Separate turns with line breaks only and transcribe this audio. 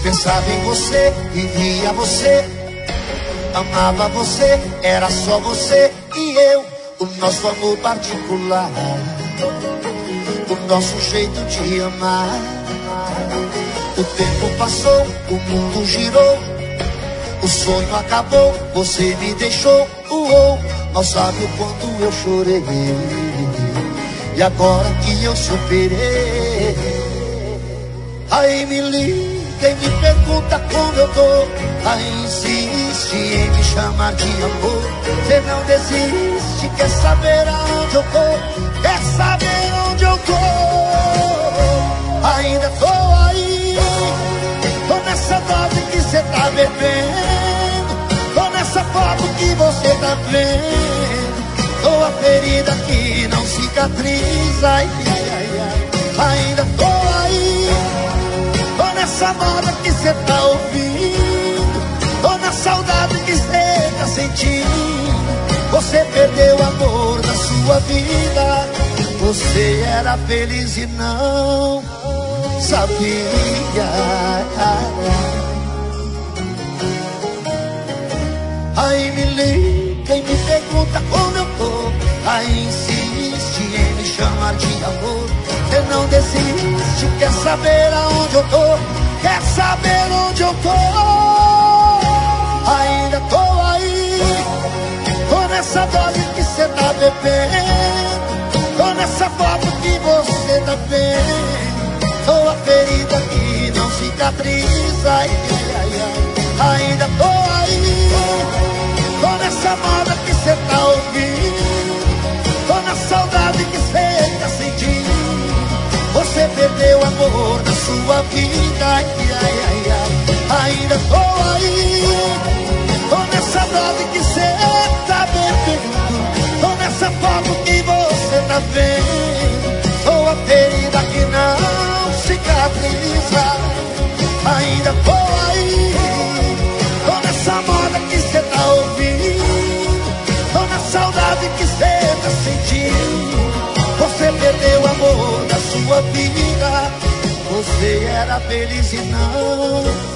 Pensava em você, vivia você, amava você, era só você e eu. O nosso amor particular, o nosso jeito de amar. O tempo passou, o mundo girou, o sonho acabou, você me deixou. Mal sabe o quanto eu chorei, e agora que eu superei, aí me liga e me pergunta como eu tô. Aí insiste em me chamar de amor. Você não desiste, quer saber aonde eu tô, quer saber onde eu tô. Ainda tô aí, tô nessa dose que cê tá bebendo, tô nessa foto que você tá vendo, tô a ferida que não cicatriza. Ai, ai, ai. Ainda tô aí, tô nessa moda que cê tá ouvindo, tô na saudade que cê tá sentindo. Você perdeu o amor da sua vida, você era feliz e não sabia. Aí me liga e me pergunta como eu tô, aí insiste em me chamar de amor. Você não desiste, quer saber aonde eu tô, quer saber onde eu tô. Ainda tô aí, tô nessa dose que cê tá bebendo, tô nessa foto que você tá vendo, tô a ferida que não cicatriza. Ai, ai, ai. Ainda tô aí, tô nessa moda que cê tá ouvindo, tô na saudade que cê tá sentindo. Você perdeu o amor da sua vida. Ai, ai, ai, ai. Ainda tô aí, tô nessa dose que cê tá bebendo, tô nessa foto que você tá vendo, tô a ferida que não cicatriza. Ainda tô aí, tô nessa moda que cê tá ouvindo, tô na saudade que cê tá sentindo. Você perdeu o amor da sua vida, você era feliz e não